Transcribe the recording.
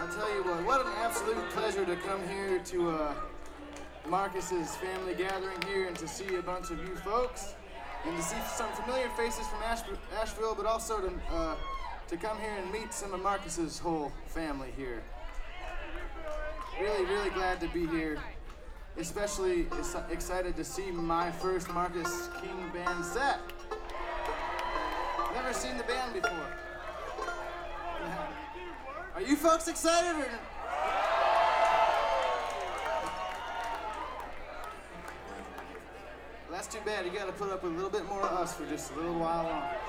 I'll tell you what an absolute pleasure to come here to Marcus's family gathering here and to see a bunch of you folks and to see some familiar faces from Asheville, but also to come here and meet some of Marcus's whole family here. Really, really glad to be here. Especially excited to see my first Marcus King band set. Never seen the band before. Are you folks excited or? Well, that's too bad. You got to put up with a little bit more of us for just a little while longer.